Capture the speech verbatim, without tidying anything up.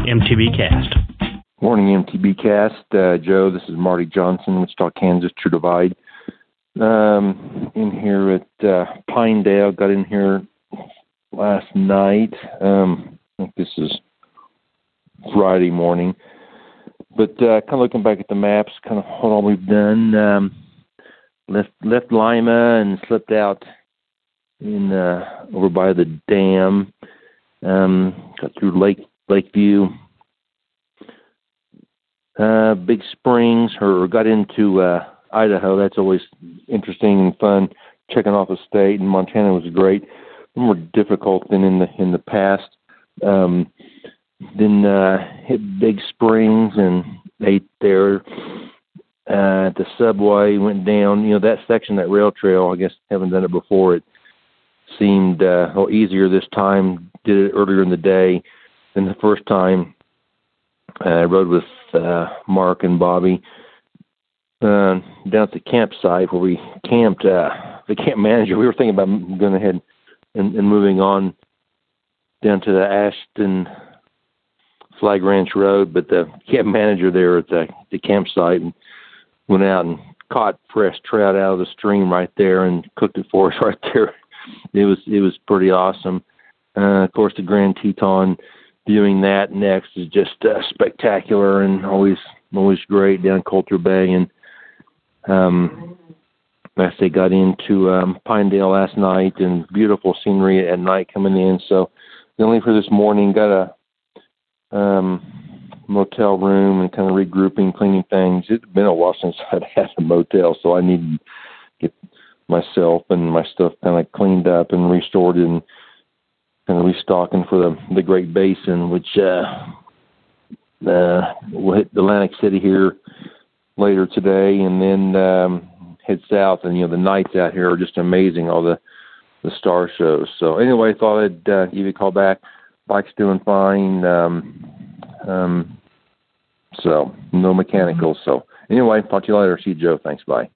M T B Cast. Morning, M T B Cast. Uh, Joe, this is Marty Johnson, Wichita, Kansas, True Divide. Um, in here at uh, Pinedale. Got in here last night. Um, I think this is Friday morning. But uh, kind of looking back at the maps, kind of what all we've done. Um, left left Lima and slipped out in uh, over by the dam. Um, got through Lake Lakeview, uh, Big Springs, or got into uh, Idaho. That's always interesting and fun. Checking off the state, and Montana was great. More difficult than in the in the past. Um, then uh, hit Big Springs and ate there uh, at the subway. Went down, you know, that section, that rail trail. I guess haven't done it before. It seemed uh, a little easier this time. Did it earlier in the day than the first time. Uh, I rode with uh, Mark and Bobby uh, down at the campsite where we camped. Uh, the camp manager, we were thinking about going ahead and, and moving on down to the Ashton Flag Ranch Road, but the camp manager there at the, the campsite went out and caught fresh trout out of the stream right there and cooked it for us right there. It was it was pretty awesome. Uh, of course, the Grand Teton, viewing that next is just uh, spectacular and always always great down Coulter Bay. And um, I say got into um, Pinedale last night, and beautiful scenery at night coming in. So then leave for this morning, got a um, motel room and kind of regrouping, cleaning things. It's been a while since I've had a motel, so I need to get myself and my stuff kind of cleaned up and restored and kind of restocking for the the Great Basin, which uh, uh, we'll hit Atlantic City here later today, and then um, head south. And you know the nights out here are just amazing, all the the star shows. So anyway, thought I'd uh, give you a call back. Bike's doing fine. Um, um, so no mechanicals. So anyway, talk to you later. See you, Joe. Thanks. Bye.